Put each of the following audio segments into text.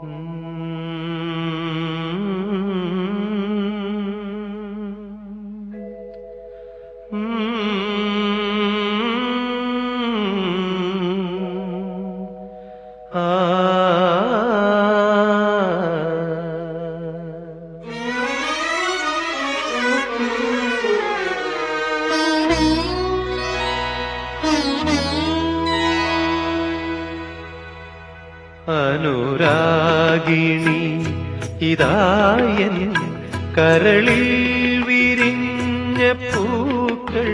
അനുരാഗിണി ഇതായൻ കരളിൽ വിരിഞ്ഞ പൂക്കൾ.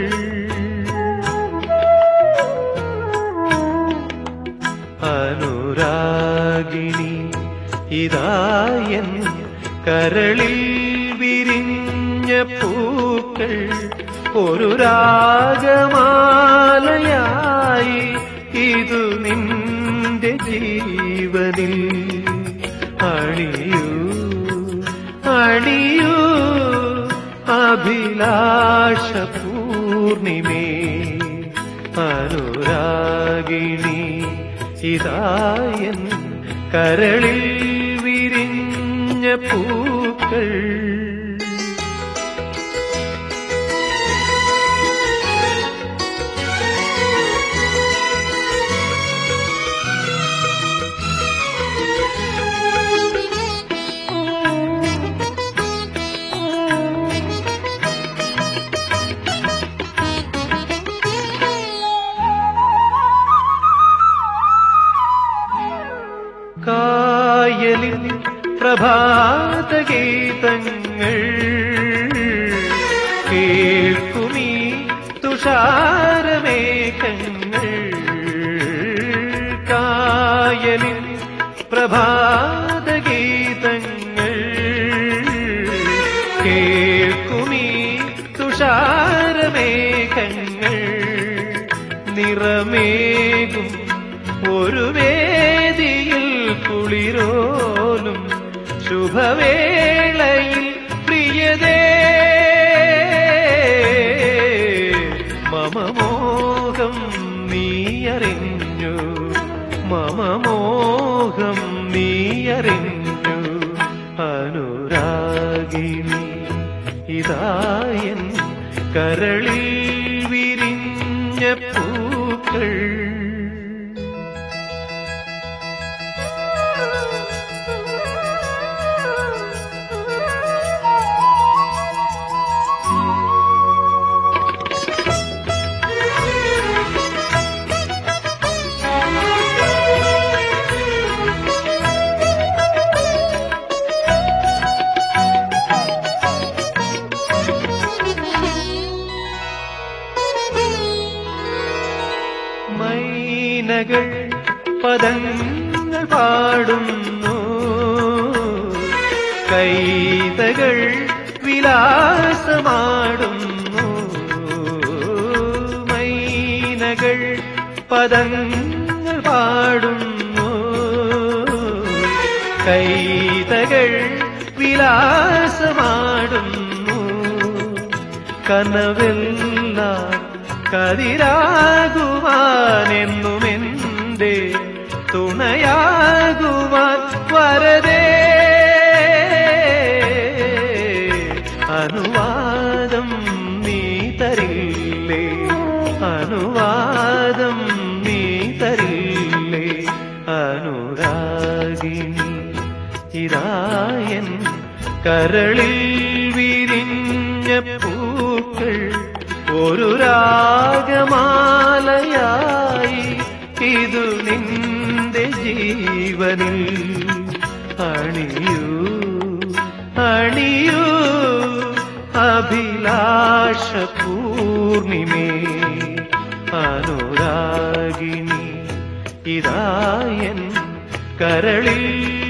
അനുരാഗിണി ഇതായൻ കരളിൽ വിരിഞ്ഞ പൂക്കൾ. ഒരു രാഗമാലയായി ഇതു നിന്റെ ജീവനിൽ അണിയൂ അണിയൂ അഭിലാഷ പൂർണിമേ. അനുരാഗിണി ഇതായൻ കരളിൽ വിരിഞ്ഞ പൂക്കൾ. കായലിൻ പ്രഭാതഗീതങ്ങൾ കേൾക്കുമീ തുഷാരമേഘങ്ങൾ. കായലിൻ പ്രഭാതഗീതങ്ങൾ കേൾക്കുമീ തുഷാരമേഘങ്ങൾ. നിറമേകും ഒരു വേദിയിൽ കുളിരോലും ശുഭവേളയിൽ പ്രിയതേ. മമമോഹം നീയറിഞ്ഞു മമമോഹം നീയറിഞ്ഞു. അനുരാഗിണി ഇതായൻ കരളിൽ വിരിഞ്ഞ പൂക്കൾ. മൈനകൾ പദങ്ങൾ പാടുന്നു, കൈതകൾ വിലാസമാടുന്നു. മൈനകൾ പദങ്ങൾ പാടുന്നു, കൈതകൾ വിലാസമാടുന്നു. കനവെല്ലാം കതിരാകുവാനെന്നുമെന്റെ തുണയാകുവാൻ വരദേ. അനുവാദം നീ തരില്ലേ, അനുവാദം നീ തരില്ലേ. അനുരാഗിണി ഇതായൻ കരളിൽ വിരിഞ്ഞ പൂക്കൾ. ഒരു രാഗമാലയായി ഇതു നിന്റെ ജീവനിൽ അണിയൂ അണിയൂ അഭിലാഷ പൂർണിമേ. അനുരാഗിണി ഇതായൻ കരളിൽ